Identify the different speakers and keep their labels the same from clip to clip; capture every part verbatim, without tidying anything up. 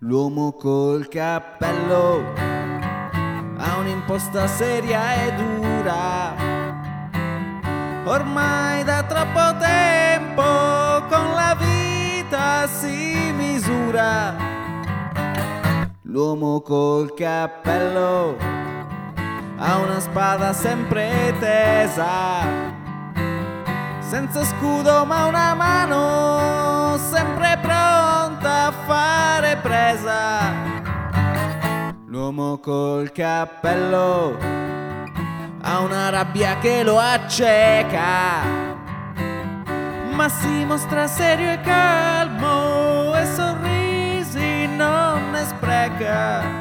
Speaker 1: L'uomo col cappello ha un'imposta seria e dura, ormai da troppo tempo con la vita si misura. L'uomo col cappello ha una spada sempre tesa, senza scudo ma una mano sempre pronta a fare presa. L'uomo col cappello ha una rabbia che lo acceca, ma si mostra serio e calmo e sorrisi non ne spreca.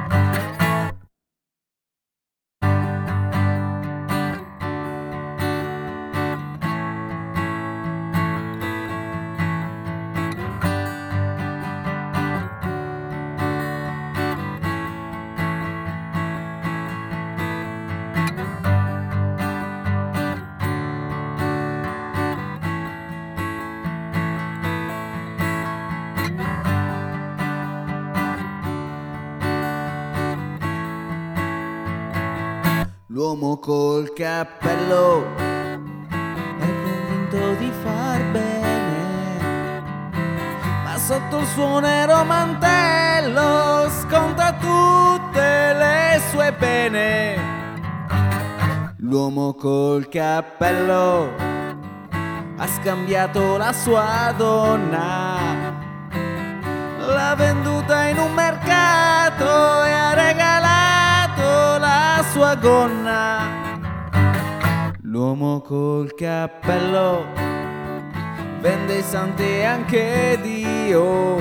Speaker 1: L'uomo col cappello è convinto di far bene, ma sotto il suo nero mantello sconta tutte le sue pene. L'uomo col cappello ha scambiato la sua donna, l'ha venduta in un mercato e ha regalato la sua gonna. L'uomo col cappello vende i santi e anche Dio,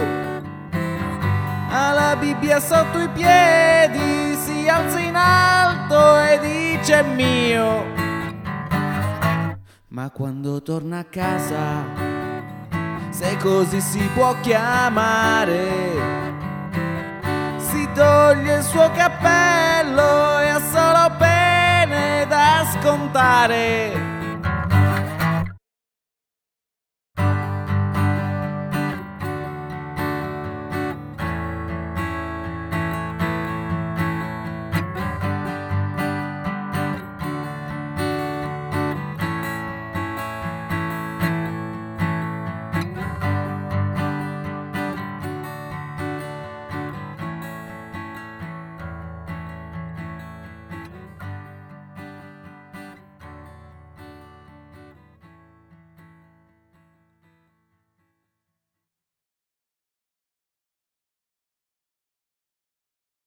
Speaker 1: ha la Bibbia sotto i piedi, si alza in alto e dice mio. Ma quando torna a casa, se così si può chiamare, si toglie il suo cappello e ha solo pene da scontare.